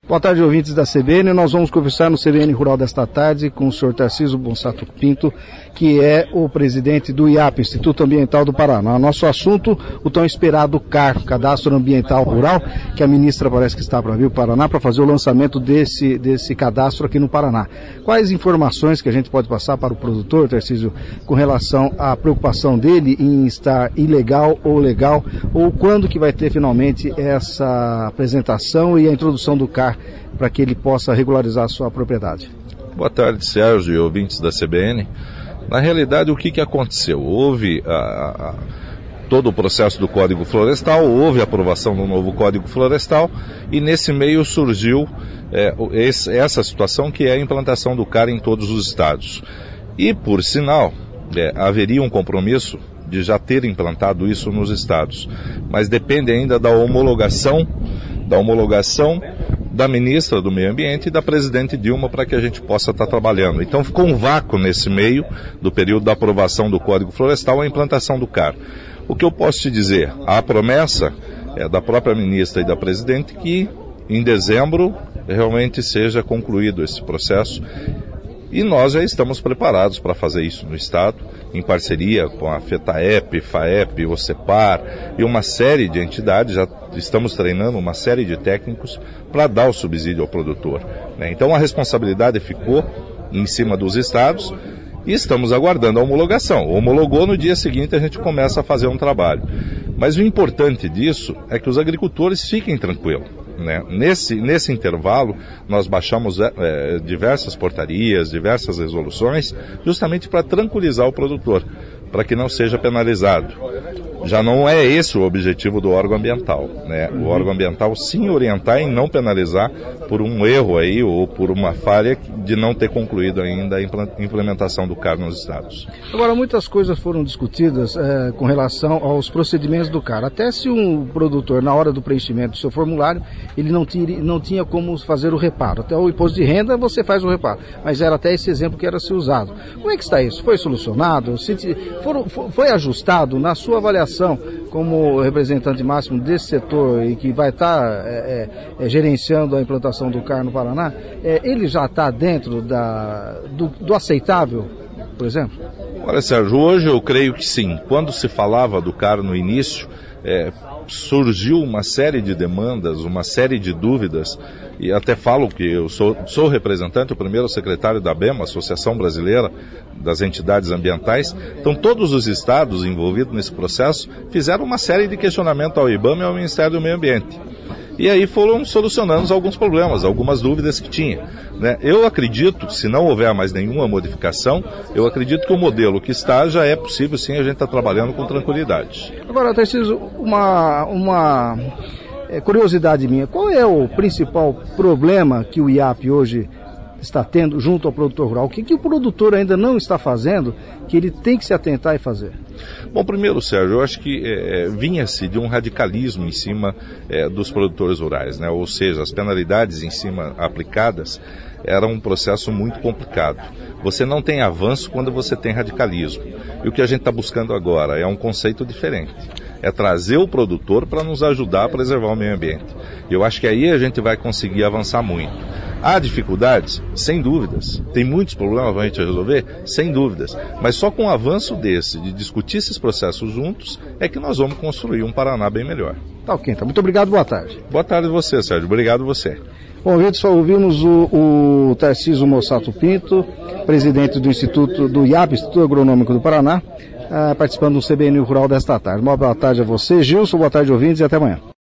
Boa tarde, ouvintes da CBN. Nós vamos conversar no CBN Rural desta tarde com o senhor Tarcísio Bonsato Pinto, que é o presidente do IAP, Instituto Ambiental do Paraná. Nosso assunto, o tão esperado CAR, Cadastro Ambiental Rural, que a ministra parece que está para vir para o Paraná para fazer o lançamento desse cadastro aqui no Paraná. Quais informações que a gente pode passar para o produtor, Tarcísio, com relação à preocupação dele em estar ilegal ou legal, ou quando que vai ter finalmente essa apresentação e a introdução do CAR para que ele possa regularizar a sua propriedade? Boa tarde, Sérgio e ouvintes da CBN. Na realidade, o que aconteceu? Houve todo o processo do Código Florestal, houve a aprovação do novo Código Florestal e nesse meio surgiu essa situação que é a implantação do CAR em todos os estados. E, por sinal, haveria um compromisso de já ter implantado isso nos estados, mas depende ainda da homologação da ministra do Meio Ambiente e da presidente Dilma para que a gente possa estar trabalhando. Então ficou um vácuo nesse meio do período da aprovação do Código Florestal a implantação do CAR. O que eu posso te dizer? A promessa é da própria ministra e da presidente que em dezembro realmente seja concluído esse processo. E nós já estamos preparados para fazer isso no Estado, em parceria com a FETAEP, FAEP, OCEPAR e uma série de entidades. Já estamos treinando uma série de técnicos para dar o subsídio ao produtor, né? Então a responsabilidade ficou em cima dos estados e estamos aguardando a homologação. Homologou, no dia seguinte a gente começa a fazer um trabalho. Mas o importante disso é que os agricultores fiquem tranquilos, né? Nesse intervalo, nós baixamos diversas portarias, diversas resoluções, justamente para tranquilizar o produtor, para que não seja penalizado. Já não é esse o objetivo do órgão ambiental, né? O órgão ambiental sim orientar em não penalizar por um erro aí ou por uma falha de não ter concluído ainda a implementação do CAR nos estados. Agora, muitas coisas foram discutidas com relação aos procedimentos do CAR. Até se um produtor, na hora do preenchimento do seu formulário, ele não tinha como fazer o reparo. Até o imposto de renda você faz o reparo, mas era até esse exemplo que era ser usado. Como é que está isso? Foi solucionado? Foi ajustado na sua avaliação como representante máximo desse setor e que vai estar gerenciando a implantação do CAR no Paraná? Ele já está dentro do aceitável, por exemplo? Olha, Sérgio, hoje eu creio que sim. Quando se falava do CAR no início, surgiu uma série de demandas, uma série de dúvidas, e até falo que eu sou representante, o primeiro secretário da ABEMA, Associação Brasileira das Entidades Ambientais. Então todos os estados envolvidos nesse processo fizeram uma série de questionamentos ao IBAMA e ao Ministério do Meio Ambiente. E aí foram solucionando alguns problemas, algumas dúvidas que tinha, né? Eu acredito, se não houver mais nenhuma modificação, eu acredito que o modelo que está já é possível sim a gente está trabalhando com tranquilidade. Agora, Tarcísio, uma curiosidade minha, qual é o principal problema que o IAP hoje está tendo junto ao produtor rural? O que o produtor ainda não está fazendo que ele tem que se atentar e fazer? Bom, primeiro, Sérgio, eu acho que vinha-se de um radicalismo em cima dos produtores rurais, né? Ou seja, as penalidades em cima aplicadas era um processo muito complicado. Você não tem avanço quando você tem radicalismo. E o que a gente está buscando agora é um conceito diferente. É trazer o produtor para nos ajudar a preservar o meio ambiente. E eu acho que aí a gente vai conseguir avançar muito. Há dificuldades? Sem dúvidas. Tem muitos problemas para a gente resolver? Sem dúvidas. Mas só com o avanço de discutir esses processos juntos, é que nós vamos construir um Paraná bem melhor. Tá ok, então. Muito obrigado, boa tarde. Boa tarde a você, Sérgio. Obrigado a você. Bom, só ouvimos o Tarcísio Bonsato Pinto, presidente do Instituto do IAP, Instituto Agronômico do Paraná, participando do CBN Rural desta tarde. Uma boa tarde a você, Gilson, boa tarde, ouvintes, e até amanhã.